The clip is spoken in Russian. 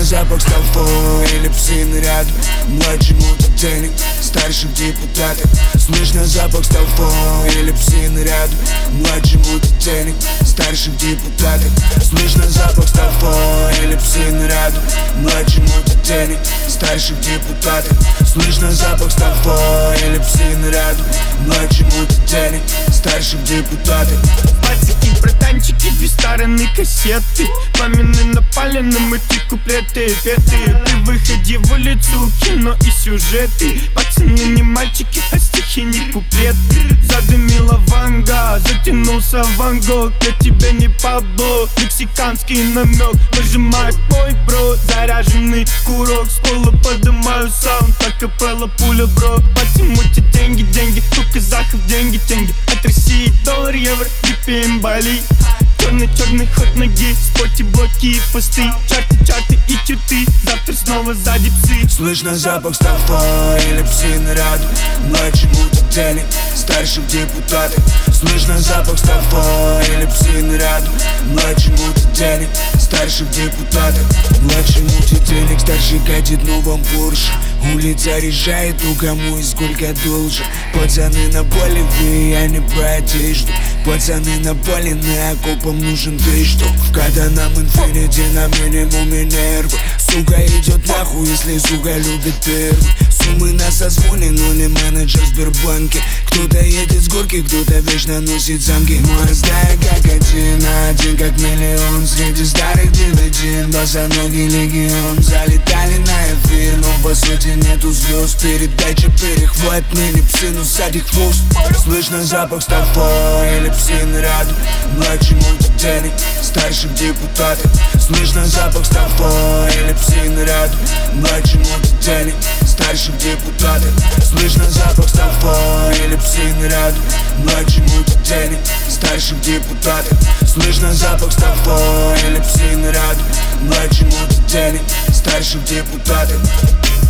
запах стафо или псы наряду. Младшему денег, старших депутатов. Слышно запах стафо или псы наряду. Младшему денег, старших депутатов. Слышно запах стафо или псы наряду. Младшему денег, старших депутатов. Слышно запах стафо или псы наряду. Младшему денег, старших депутатов. Пацики, братанчики, две стороны кассеты. Мамины напали на эти куплеты, петы. При выходе в улицу кино и сюжеты. Пацаны не мальчики, а стихи не куплеты. Задымила ванга, затянулся Ван Гог. Я тебе не Пабло, мексиканский намек. Нажимает мой бро, заряженный курок. С пола подымаю саунд, акапелла пуля, бро. Потимуйте деньги, деньги, у казахов деньги, деньги. От России доллар, евро, VPN, Бали. Черный ход ноги, спорте, блоки и посты. Чарты и чуты, завтра снова сзади псы. Слышно запах стафо или псы наряду. Младшему денег, старших депутатов. Слышно запах стафо или псы наряду. Младшему денег, старших депутатов. Младшему денег, старший катит новом Порше. Улица решает, у кому и сколько должен. Пацаны на поле, вы, я не про одежду. Пацаны на поле, на окопам нужен ты что? Когда нам инфинити, на минимуме нервы. Сука идет нахуй, если сука любит первый. Суммы на созвоне, но не менеджер в Сбербанке. Кто-то едет с горки, кто-то вечно носит замки. Мы стая как один на один, как миллион. Среди старых дивиденд, босоногий легион. Залетали на эфир, но по сути нету звезд. Передача перехват, ныне псы, но сзади хвост. Слышно запах стафо или псы наряду. Младшему денег, старших депутатов. Слышно запах стафо или псы наряду. Младшему денег, старших депутатов. Слышно запах стафо или псы наряду. Младшему денег, старших депутатов. Слышно запах стафо или псы наряду. Младшему денег, старших депутатов.